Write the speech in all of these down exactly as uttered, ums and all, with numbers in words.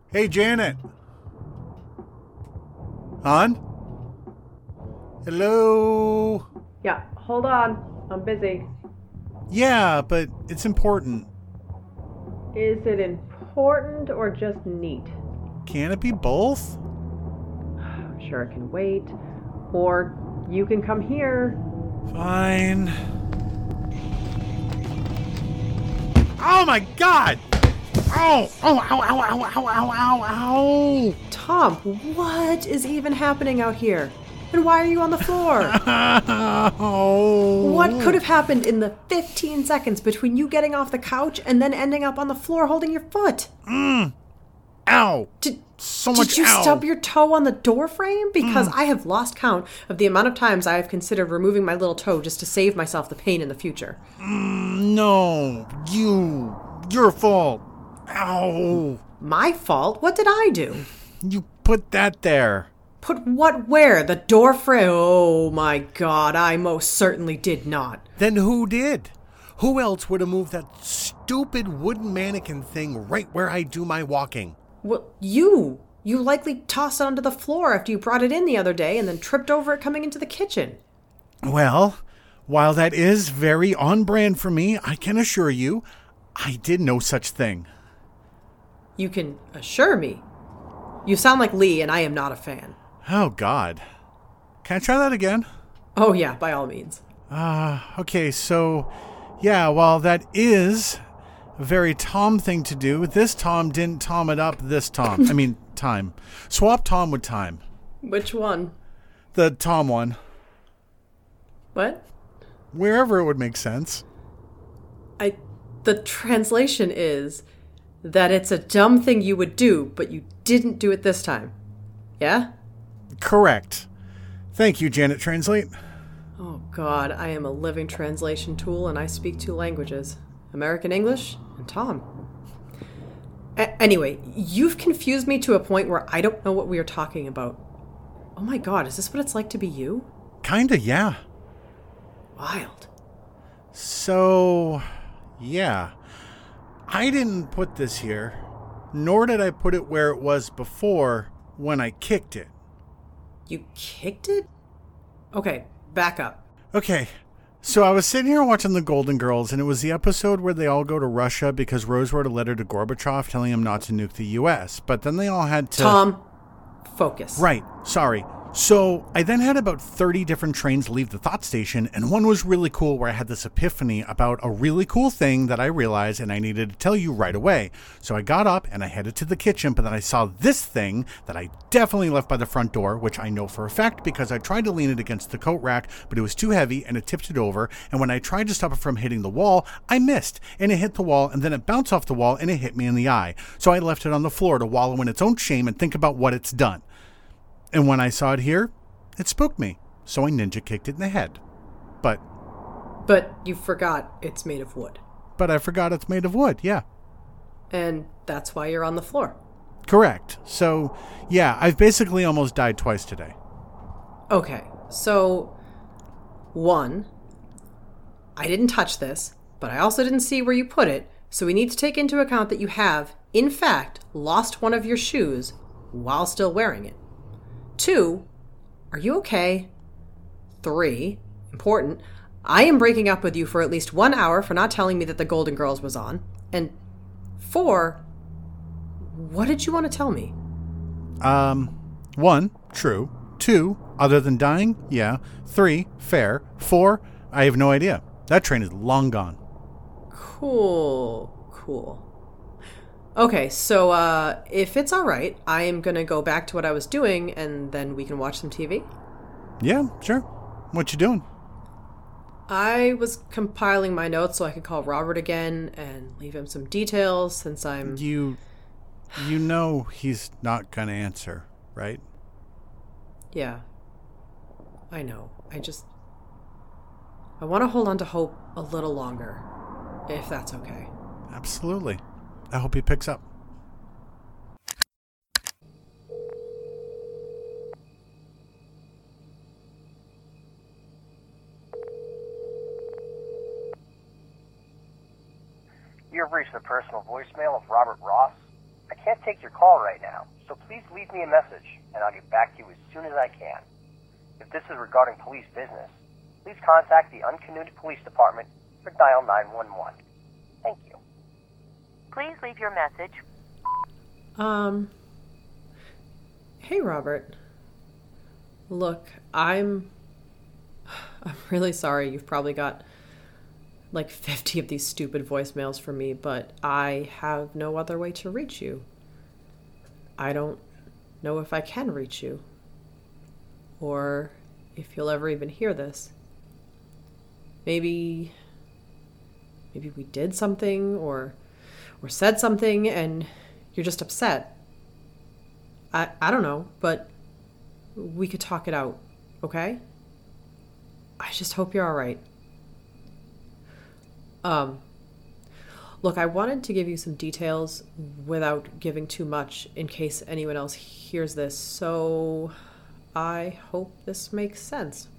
Hey, Janet. On? Hello? Yeah, hold on. I'm busy. Yeah, but it's important. Is it important or just neat? Can it be both? I'm sure it can wait. Or you can come here. Fine. Oh my god! Ow! Oh, ow, ow, ow, ow, ow, ow, ow! Tom, what is even happening out here? And why are you on the floor? Oh. What could have happened in the fifteen seconds between you getting off the couch and then ending up on the floor holding your foot? Mm. Ow! Did, so much did you ow. stub your toe on the door frame? Because Mm. I have lost count of the amount of times I have considered removing my little toe just to save myself the pain in the future. Mm, no, you. Your fault. Ow. My fault? What did I do? You put that there. Put what where? The door frame? Oh my god, I most certainly did not. Then who did? Who else would have moved that stupid wooden mannequin thing right where I do my walking? Well, you. You likely tossed it onto the floor after you brought it in the other day and then tripped over it coming into the kitchen. Well, while that is very on brand for me, I can assure you, I did no such thing. You can assure me? You sound like Lee and I am not a fan. Oh, God. Can I try that again? Oh, yeah, by all means. Uh, okay, so, yeah, while that is a very Tom thing to do, this Tom didn't Tom it up this Tom. I mean, time. Swap Tom with time. Which one? The Tom one. What? Wherever it would make sense. I. The translation is that it's a dumb thing you would do, but you didn't do it this time. Yeah? Correct. Thank you, Janet Translate. Oh, God, I am a living translation tool and I speak two languages. American English and Tom. A- anyway, you've confused me to a point where I don't know what we are talking about. Oh my God, is this what it's like to be you? Kinda, yeah. Wild. So, yeah. I didn't put this here, nor did I put it where it was before when I kicked it. You kicked it? Okay, back up. Okay, so I was sitting here watching The Golden Girls, and it was the episode where they all go to Russia because Rose wrote a letter to Gorbachev telling him not to nuke the U S, but then they all had to... Tom, focus. Right, sorry. So I then had about thirty different trains leave the thought station, and one was really cool where I had this epiphany about a really cool thing that I realized and I needed to tell you right away. So I got up and I headed to the kitchen, but then I saw this thing that I definitely left by the front door, which I know for a fact because I tried to lean it against the coat rack, but it was too heavy and it tipped it over, and when I tried to stop it from hitting the wall, I missed, and it hit the wall, and then it bounced off the wall and it hit me in the eye. So I left it on the floor to wallow in its own shame and think about what it's done. And when I saw it here, it spooked me, so I ninja kicked it in the head. But... But you forgot it's made of wood. But I forgot it's made of wood, yeah. And that's why you're on the floor. Correct. So, yeah, I've basically almost died twice today. Okay, so... One, I didn't touch this, but I also didn't see where you put it, so we need to take into account that you have, in fact, lost one of your shoes while still wearing it. Two, are you okay? Three, important, I am breaking up with you for at least one hour for not telling me that The Golden Girls was on. And four, what did you want to tell me? Um, one, true. Two, other than dying, yeah. Three, fair. Four, I have no idea. That train is long gone. Cool, cool. Okay, so uh, if it's all right, I am going to go back to what I was doing, and then we can watch some T V? Yeah, sure. What you doing? I was compiling my notes so I could call Robert again and leave him some details since I'm... You... You know he's not gonna answer, right? Yeah. I know. I just... I want to hold on to hope a little longer, if that's okay. Absolutely. I hope he picks up. You have reached the personal voicemail of Robert Ross. I can't take your call right now, so please leave me a message, and I'll get back to you as soon as I can. If this is regarding police business, please contact the Uncanooda Police Department or dial nine one one. Thank you. Please leave your message. Um, hey, Robert. Look, I'm, I'm really sorry. You've probably got like fifty of these stupid voicemails from me, but I have no other way to reach you. I don't know if I can reach you, or if you'll ever even hear this. Maybe, maybe we did something, or, or said something, and you're just upset. I, I don't know, but we could talk it out, okay? I just hope you're all right. Um, look, I wanted to give you some details without giving too much in case anyone else hears this, so I hope this makes sense.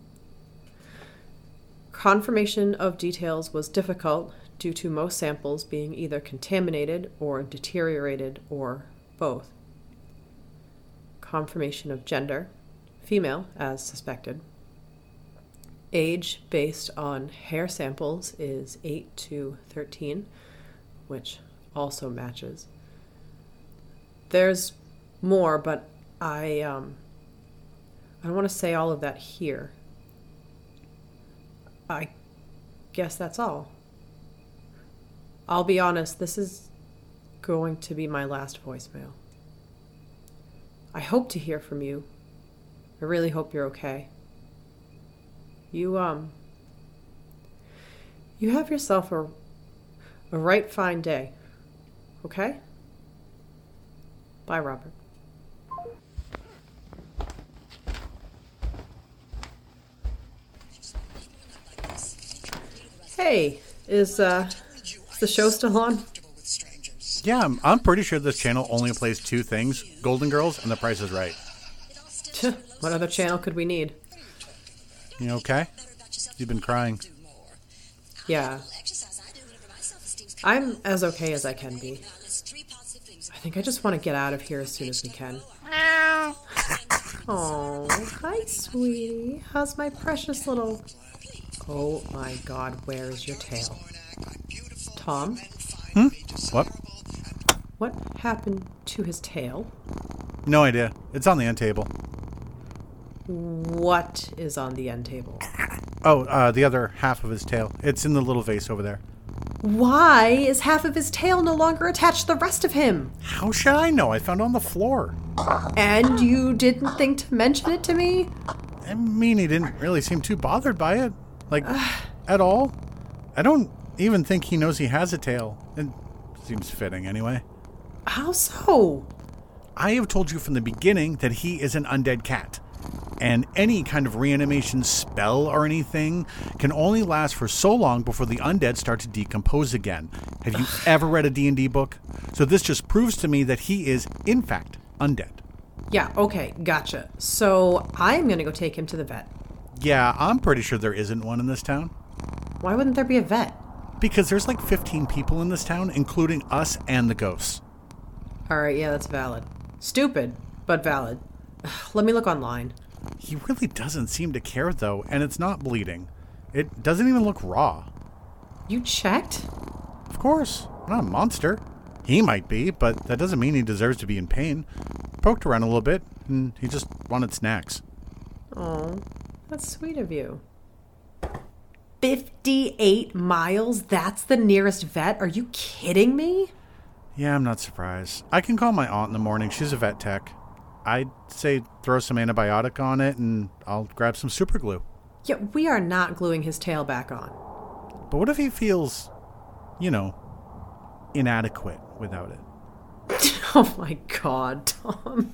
Confirmation of details was difficult due to most samples being either contaminated or deteriorated or both. Confirmation of gender, female as suspected. Age based on hair samples is eight to thirteen, which also matches. There's more, but I um I don't want to say all of that here. I guess that's all. I'll be honest, this is going to be my last voicemail. I hope to hear from you. I really hope you're okay. You, um, you have yourself a, a right fine day, okay? Bye, Robert. Hey, is, uh, is the show still on? Yeah, I'm, I'm pretty sure this channel only plays two things, Golden Girls and The Price is Right. What other channel could we need? You okay? You've been crying. Yeah. I'm as okay as I can be. I think I just want to get out of here as soon as we can. Oh, hi, sweetie. How's my precious little... Oh my god, where is your tail? Tom? Hmm? What? What happened to his tail? No idea. It's on the end table. What is on the end table? Oh, uh, the other half of his tail. It's in the little vase over there. Why is half of his tail no longer attached to the rest of him? How should I know? I found it on the floor. And you didn't think to mention it to me? I mean, he didn't really seem too bothered by it. Like, at all. I don't even think he knows he has a tail. It seems fitting, anyway. How so? I have told you from the beginning that he is an undead cat. And any kind of reanimation spell or anything can only last for so long before the undead start to decompose again. Have you ever read a D and D book? So this just proves to me that he is, in fact, undead. Yeah, okay, gotcha. So I'm gonna go take him to the vet. Yeah, I'm pretty sure there isn't one in this town. Why wouldn't there be a vet? Because there's like fifteen people in this town, including us and the ghosts. Alright, yeah, that's valid. Stupid, but valid. Let me look online. He really doesn't seem to care, though, and it's not bleeding. It doesn't even look raw. You checked? Of course. I'm not a monster. He might be, but that doesn't mean he deserves to be in pain. Poked around a little bit, and he just wanted snacks. Oh, that's sweet of you. fifty-eight miles? That's the nearest vet? Are you kidding me? Yeah, I'm not surprised. I can call my aunt in the morning. She's a vet tech. I'd say throw some antibiotic on it, and I'll grab some super glue. Yeah, we are not gluing his tail back on. But what if he feels, you know, inadequate without it? Oh my god, Tom.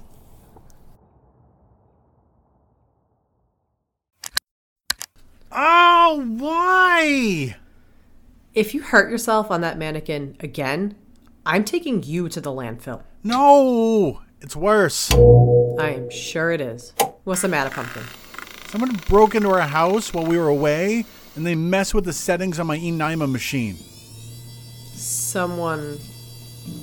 Oh, why? If you hurt yourself on that mannequin again, I'm taking you to the landfill. No! It's worse. I am sure it is. What's the matter, Pumpkin? Someone broke into our house while we were away, and they messed with the settings on my E N I M A machine. Someone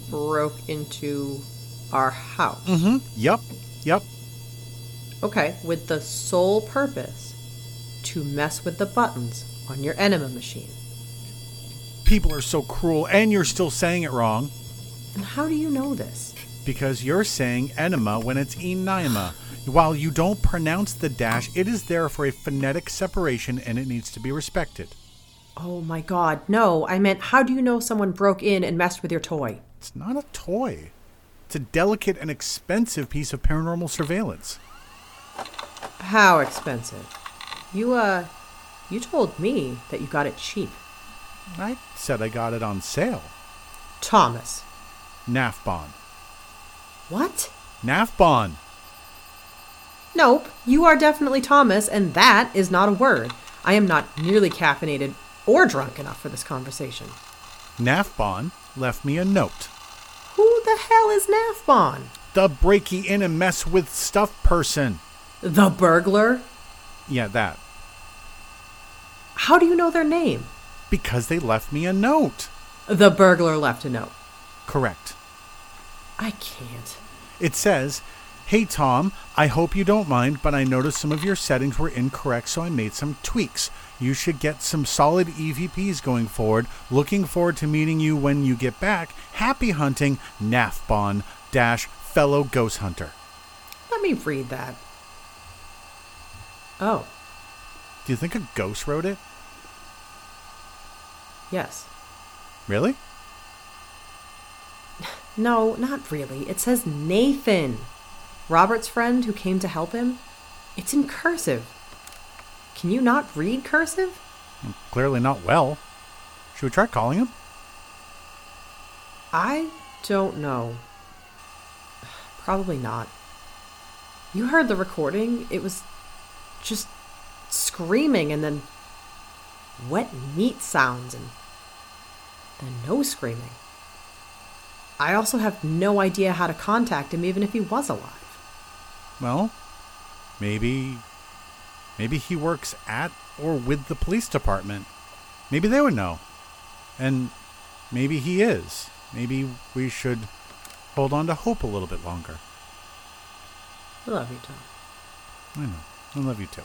broke into our house. Mm-hmm. Yep. Yep. Okay, with the sole purpose to mess with the buttons on your enema machine. People are so cruel, and you're still saying it wrong. And how do you know this? Because you're saying enema when it's enema. While you don't pronounce the dash, it is there for a phonetic separation, and it needs to be respected. Oh my god, no. I meant, how do you know someone broke in and messed with your toy? It's not a toy. It's a delicate and expensive piece of paranormal surveillance. How expensive? You, uh, you told me that you got it cheap. I said I got it on sale. Thomas. Nafbon. What? Nafbon. Nope, you are definitely Thomas, and that is not a word. I am not nearly caffeinated or drunk enough for this conversation. Nafbon left me a note. Who the hell is Nafbon? The breaky in and mess with stuff person. The burglar? Yeah, that. How do you know their name? Because they left me a note. The burglar left a note. Correct. I can't. It says, "Hey Tom, I hope you don't mind, but I noticed some of your settings were incorrect, so I made some tweaks. You should get some solid E V Ps going forward. Looking forward to meeting you when you get back. Happy hunting, Nafbon dash fellow ghost hunter." Let me read that. Oh, Do you think a ghost wrote it? yes. Really? No, not really. It says Nathan. Robert's friend who came to help him. It's in cursive. Can you not read cursive? Clearly not well. Should we try calling him? I don't know. Probably not. You heard the recording. It was just screaming and then wet meat sounds and then no screaming. I also have no idea how to contact him even if he was alive. Well, maybe... Maybe he works at or with the police department. Maybe they would know. And maybe he is. Maybe we should hold on to hope a little bit longer. I love you, Tom. I know. I love you too.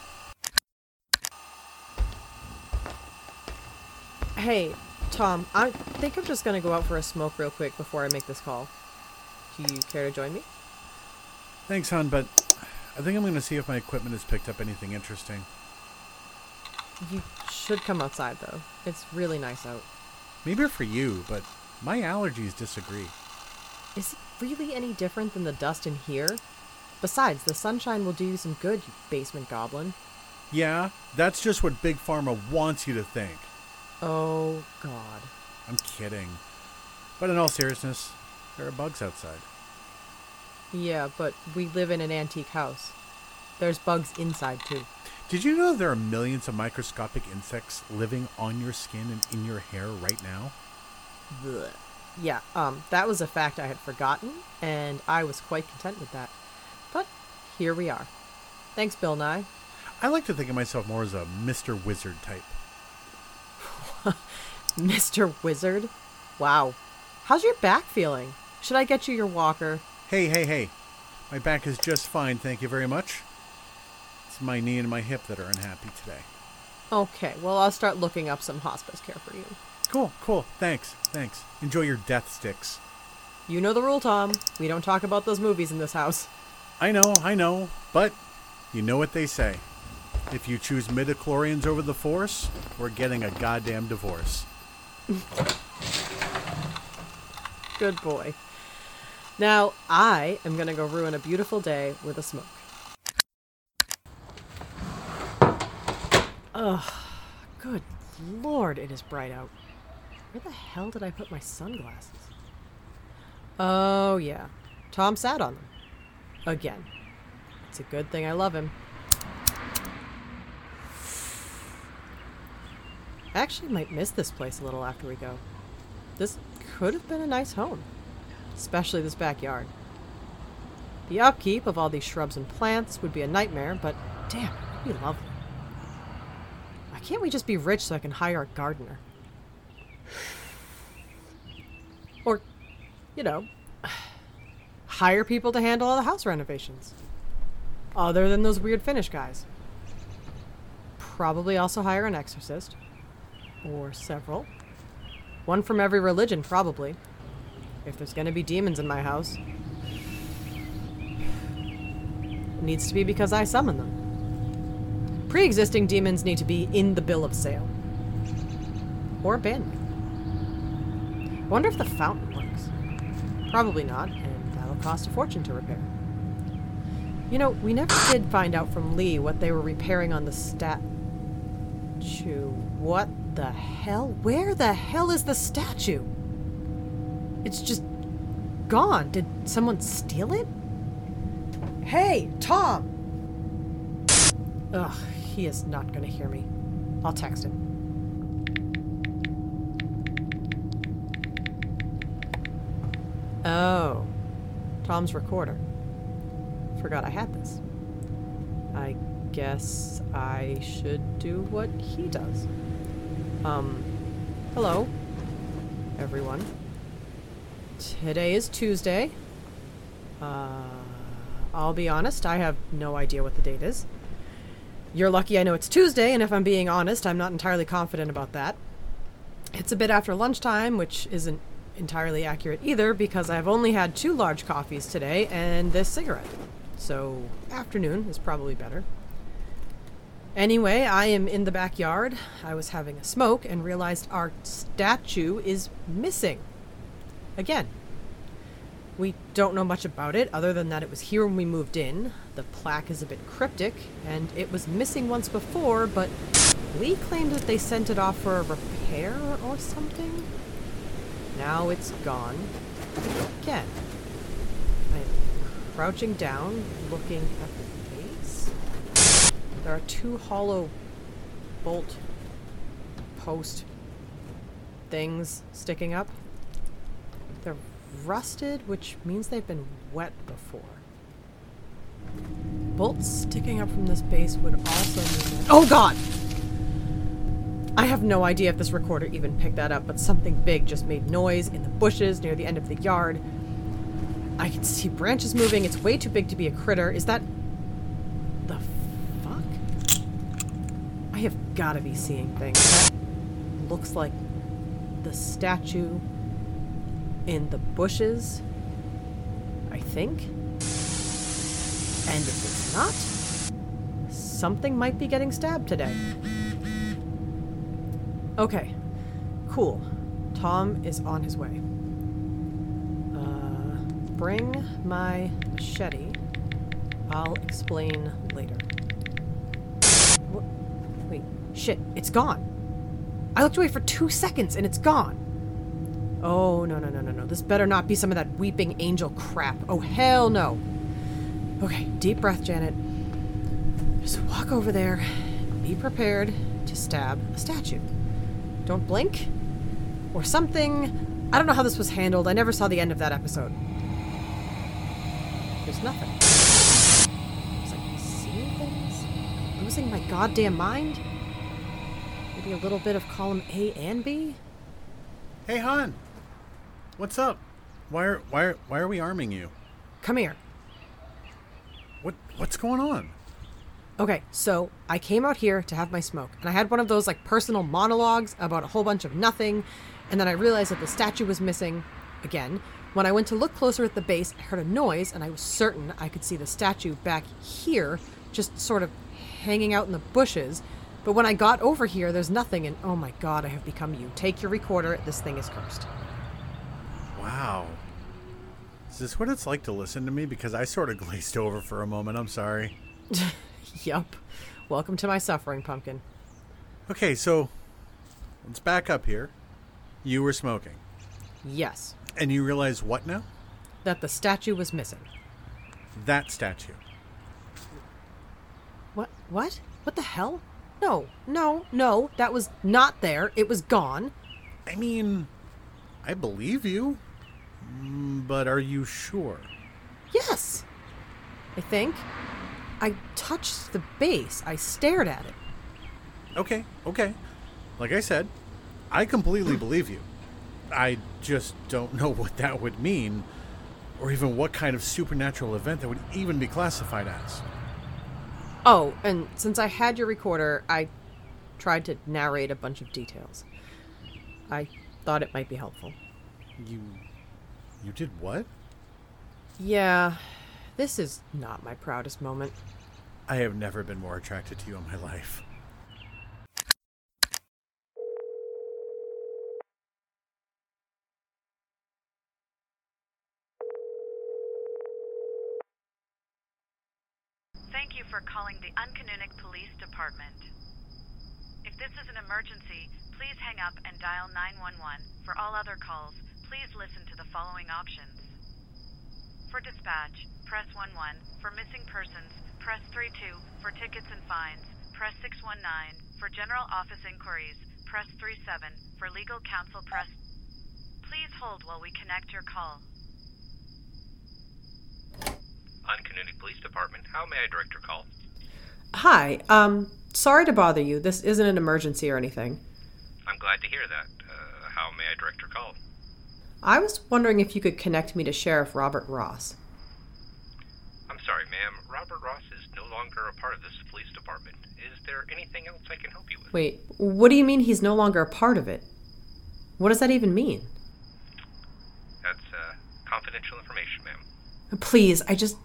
Hey, Tom, I think I'm just going to go out for a smoke real quick before I make this call. Do you care to join me? Thanks, hon, but I think I'm going to see if my equipment has picked up anything interesting. You should come outside, though. It's really nice out. Maybe for you, but my allergies disagree. Is it really any different than the dust in here? Besides, the sunshine will do you some good, you basement goblin. Yeah, that's just what Big Pharma wants you to think. Oh, God. I'm kidding. But in all seriousness, there are bugs outside. Yeah, but we live in an antique house. There's bugs inside, too. Did you know there are millions of microscopic insects living on your skin and in your hair right now? Blech. Yeah, um, that was a fact I had forgotten, and I was quite content with that. But here we are. Thanks, Bill Nye. I like to think of myself more as a Mister Wizard type. Mister Wizard? Wow. How's your back feeling? Should I get you your walker? Hey, hey, hey. My back is just fine, thank you very much. It's my knee and my hip that are unhappy today. Okay, well, I'll start looking up some hospice care for you. Cool, cool. Thanks, thanks. Enjoy your death sticks. You know the rule, Tom. We don't talk about those movies in this house. I know, I know, but you know what they say. If you choose midichlorians over the Force, we're getting a goddamn divorce. Good boy. Now, I am going to go ruin a beautiful day with a smoke. Ugh. Good Lord, it is bright out. Where the hell did I put my sunglasses? Oh, yeah. Tom sat on them. Again. It's a good thing I love him. I actually might miss this place a little after we go. This could have been a nice home. Especially this backyard. The upkeep of all these shrubs and plants would be a nightmare, but damn, it would be lovely. Why can't we just be rich so I can hire a gardener? Or you know, hire people to handle all the house renovations. Other than those weird Finnish guys. Probably also hire an exorcist. Or several. One from every religion, probably. If there's gonna be demons in my house. It needs to be because I summon them. Pre-existing demons need to be in the bill of sale. Or abandoned. I wonder if the fountain works. Probably not, and that'll cost a fortune to repair. You know, we never did find out from Lee what they were repairing on the statue. What the hell? Where the hell is the statue? It's just gone. Did someone steal it? Hey, Tom! Ugh, he is not gonna hear me. I'll text him. Oh, Tom's recorder. Forgot I had this. I guess I should do what he does. Um, hello, everyone. Today is Tuesday. Uh, I'll be honest, I have no idea what the date is. You're lucky I know it's Tuesday, and if I'm being honest, I'm not entirely confident about that. It's a bit after lunchtime, which isn't entirely accurate either, because I've only had two large coffees today and this cigarette. So, afternoon is probably better. Anyway, I am in the backyard. I was having a smoke and realized our statue is missing. Again. We don't know much about it, other than that it was here when we moved in. The plaque is a bit cryptic, and it was missing once before, but Lee claimed that they sent it off for a repair or something. Now it's gone. Again. I'm crouching down, looking at the base. There are two hollow bolt post things sticking up. They're rusted, which means they've been wet before. Bolts sticking up from this base would also mean that— oh god! I have no idea if this recorder even picked that up, but something big just made noise in the bushes near the end of the yard. I can see branches moving. It's way too big to be a critter. Is that... the fuck? I have gotta be seeing things. That looks like the statue in the bushes, I think. And if it's not, something might be getting stabbed today. Okay, cool. Tom is on his way. Uh, bring my machete. I'll explain later. What? Wait, shit, it's gone. I looked away for two seconds and it's gone. Oh, no, no, no, no, no. This better not be some of that weeping angel crap. Oh, hell no. Okay, deep breath, Janet. Just walk over there. Be prepared to stab a statue. Don't blink. Or something. I don't know how this was handled. I never saw the end of that episode. There's nothing. It's like I'm seeing things? Losing my goddamn mind? Maybe a little bit of column A and B? Hey, Han. What's up? Why are why are, why are we arming you? Come here. What what's going on? Okay, so I came out here to have my smoke, and I had one of those like personal monologues about a whole bunch of nothing, and then I realized that the statue was missing again. When I went to look closer at the base, I heard a noise, and I was certain I could see the statue back here, just sort of hanging out in the bushes. But when I got over here, there's nothing, and oh my god, I have become you. Take your recorder, this thing is cursed. Wow. Is this what it's like to listen to me? Because I sort of glazed over for a moment. I'm sorry. Yup. Welcome to my suffering, Pumpkin. Okay, so let's back up here. You were smoking. Yes. And you realize what now? That the statue was missing. That statue. What? What? What the hell? No, no, no. That was not there. It was gone. I mean, I believe you. But are you sure? Yes. I think. I touched the base. I stared at it. Okay, okay. Like I said, I completely believe you. I just don't know what that would mean, or even what kind of supernatural event that would even be classified as. Oh, and since I had your recorder, I tried to narrate a bunch of details. I thought it might be helpful. You... you did what? Yeah, this is not my proudest moment. I have never been more attracted to you in my life. Thank you for calling the Uncanunic Police Department. If this is an emergency, please hang up and dial nine one one. For all other calls, please listen to the following options. For dispatch, press one one. For missing persons, press three two. For tickets and fines, press six one nine. For general office inquiries, press three seven. For legal counsel, press... Please hold while we connect your call. Uncanunic Police Department. How may I direct your call? Hi, um, sorry to bother you. This isn't an emergency or anything. I'm glad to hear that. Uh, how may I direct your call? I was wondering if you could connect me to Sheriff Robert Ross. I'm sorry, ma'am. Robert Ross is no longer a part of this police department. Is there anything else I can help you with? Wait, what do you mean he's no longer a part of it? What does that even mean? That's, uh, confidential information, ma'am. Please, I just...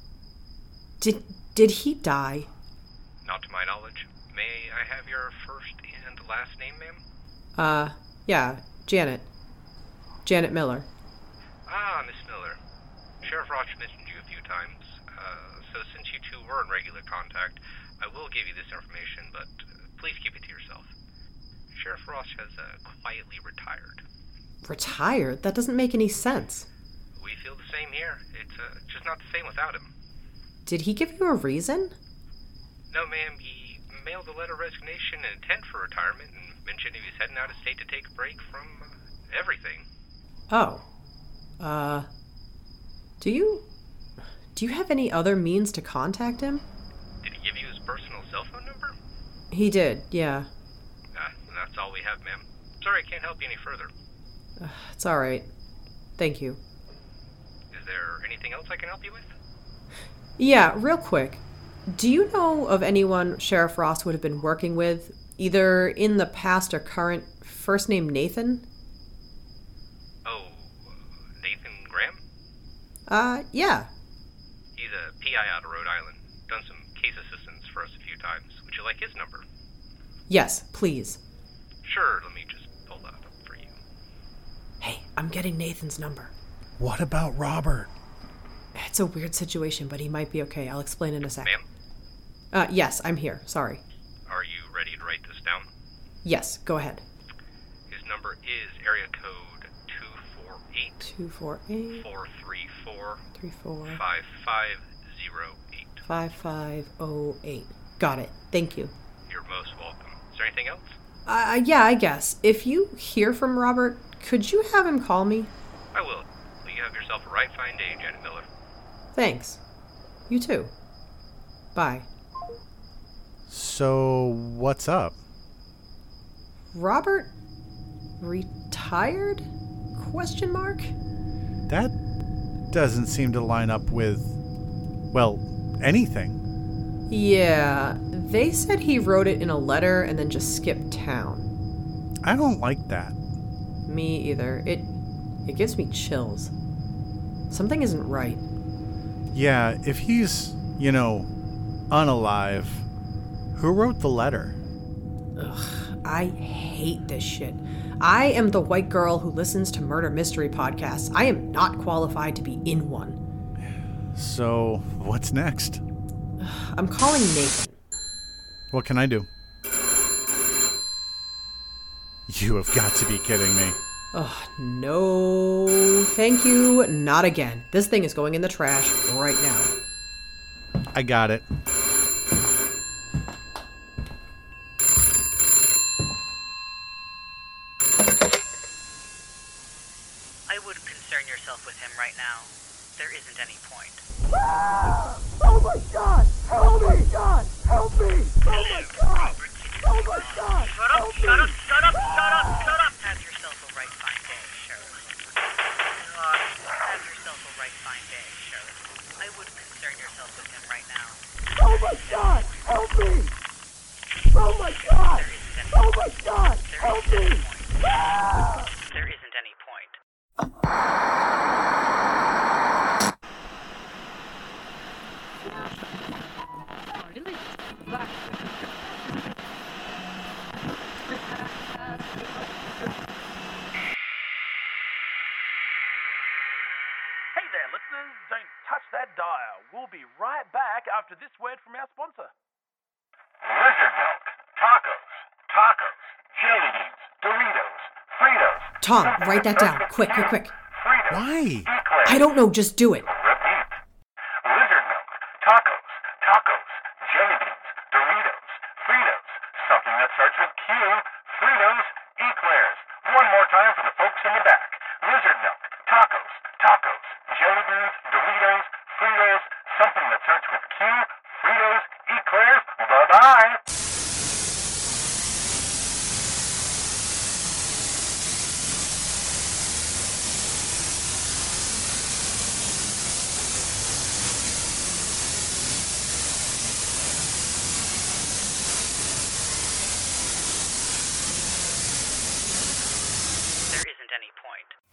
Did did he die? Not to my knowledge. May I have your first and last name, ma'am? Uh, yeah, Janet. Janet Miller. Ah, Miss Miller. Sheriff Ross mentioned you a few times. Uh, so since you two were in regular contact, I will give you this information, but uh, please keep it to yourself. Sheriff Ross has uh, quietly retired. Retired? That doesn't make any sense. We feel the same here. It's uh, just not the same without him. Did he give you a reason? No, ma'am. He mailed a letter of resignation and intent for retirement and mentioned he was heading out of state to take a break from uh, everything. Oh. Uh, do you... Do you have any other means to contact him? Did he give you his personal cell phone number? He did, yeah. Ah, that's all we have, ma'am. Sorry, I can't help you any further. Uh, it's all right. Thank you. Is there anything else I can help you with? Yeah, real quick. Do you know of anyone Sheriff Ross would have been working with, either in the past or current, first name Nathan? Oh, uh, Nathan Graham? Uh, yeah. He's a P I out of Rhode Island. Done some case assistance for us a few times. Would you like his number? Yes, please. Sure, let me just pull that up for you. Hey, I'm getting Nathan's number. What about Robert? It's a weird situation, but he might be okay. I'll explain in a second. Ma'am? Uh, yes, I'm here. Sorry. Are you ready to write this down? Yes, go ahead. His number is area code two four eight, two four eight, four three four, three four, five five zero eight. five five oh eight. Got it. Thank you. You're most welcome. Is there anything else? Uh, yeah, I guess. If you hear from Robert, could you have him call me? I will. Well, you have yourself a right fine day, Janet Miller. Thanks. You too. Bye. So, what's up? Robert retired? Question mark? That doesn't seem to line up with, well, anything. Yeah, they said he wrote it in a letter and then just skipped town. I don't like that. Me either. It it gives me chills. Something isn't right. Yeah, if he's, you know, unalive, who wrote the letter? Ugh, I hate this shit. I am the white girl who listens to murder mystery podcasts. I am not qualified to be in one. So, what's next? I'm calling Nathan. What can I do? You have got to be kidding me. Oh, no. Thank you. Not again. This thing is going in the trash right now. I got it. I would concern yourself with him right now. There isn't any point. Ah! Oh my God! Help me! God! Help me! Oh my God! Oh my God! Shut up, shut up, shut up, shut up, shut up! Have yourself a right fine day, Sheriff. my god! Help me! Oh my god! Oh my god! Help me! Ah! There isn't any point. Hey there, listeners. Don't touch that dial. We'll be right back after this word from our sponsor. Lizard milk, tacos, tacos, jelly beans, Doritos, Fritos. Tom, write that down. Quick, quick, quick. Fritos. Why? Eclairs. I don't know, just do it. Repeat. Lizard milk, tacos, tacos, jelly beans, Doritos, Fritos. Something that starts with Q, Fritos, eclairs. One more time for the folks in the back. Lizard milk, tacos, tacos, jelly beans, Doritos, Fritos. Something that starts with Q, Fritos, eclairs. Bye-bye. There isn't any point.